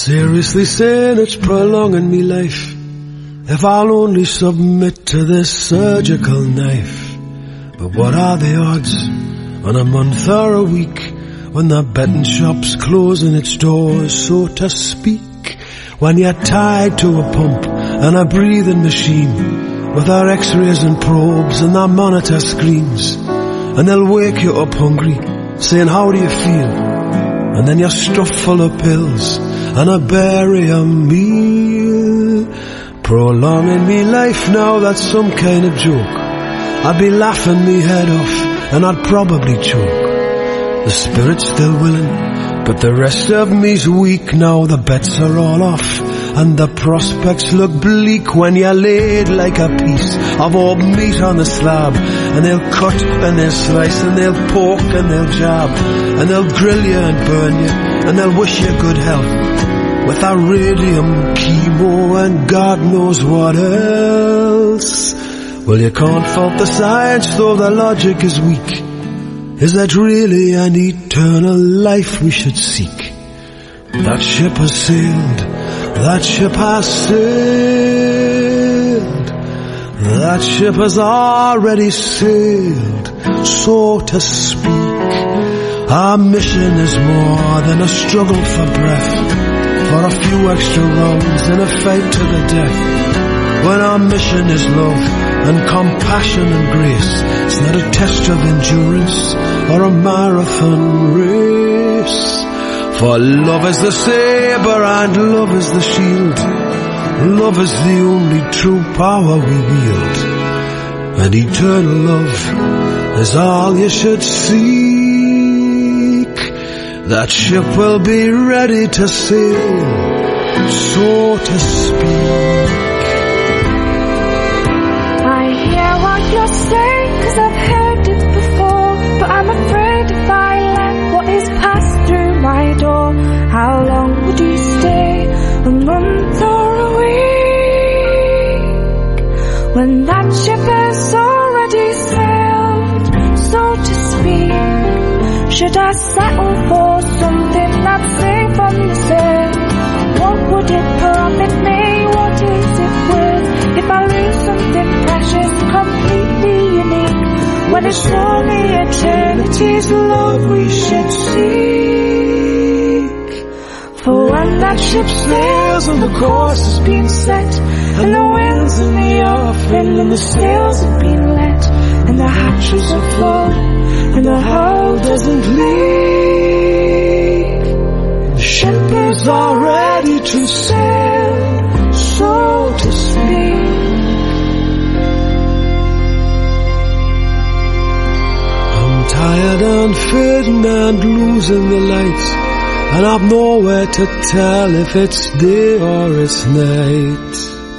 Seriously saying it's prolonging me life, if I'll only submit to this surgical knife. But what are the odds on a month or a week, when the betting shop's closing its doors, so to speak, when you're tied to a pump and a breathing machine, with our x-rays and probes and our monitor screens, and they'll wake you up hungry, saying, how do you feel? And then you're stuffed full of pills and a barrier meal. Prolonging me life now, that's some kind of joke. I'd be laughing me head off and I'd probably choke. The spirit's still willing, but the rest of me's weak now. The bets are all off and the prospects look bleak, when you're laid like a piece of old meat on the slab, and they'll cut and they'll slice and they'll poke and they'll jab, and they'll grill you and burn you, and they'll wish you good health with a radium chemo and God knows what else. Well, you can't fault the science, though the logic is weak. Is that really an eternal life we should seek? That ship has sailed, that ship has sailed, that ship has already sailed, so to speak. Our mission is more than a struggle for breath, for a few extra rounds in a fight to the death. When our mission is love and compassion and grace, it's not a test of endurance or a marathon race. For love is the saber and love is the shield. Love is the only true power we wield, and eternal love is all you should seek. That ship will be ready to sail, so to speak. You're saying, 'cause I've heard it before, but I'm afraid if I let what is passed through my door, how long would you stay? A month or a week? When that ship has already sailed, so to speak, should I settle for something that's safe on the sea? What would it promise me? What is it worth if I lose something precious, completely unique, when it's only eternity's love we should seek? For when that ship sails and the course has been set, and the winds in the offing and the sails have been let, and the hatches are full and the hull doesn't leak, the ship is all ready to sail, so to speak. Tired and fading and losing the lights, and I've nowhere to tell if it's day or it's night.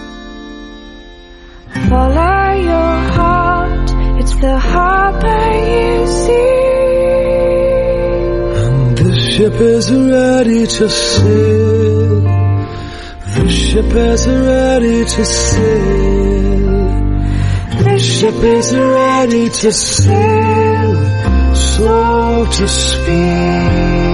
Follow your heart, it's the harbor you see, and the ship is ready to sail. The ship is ready to sail. The ship is ready to sail, so to speak.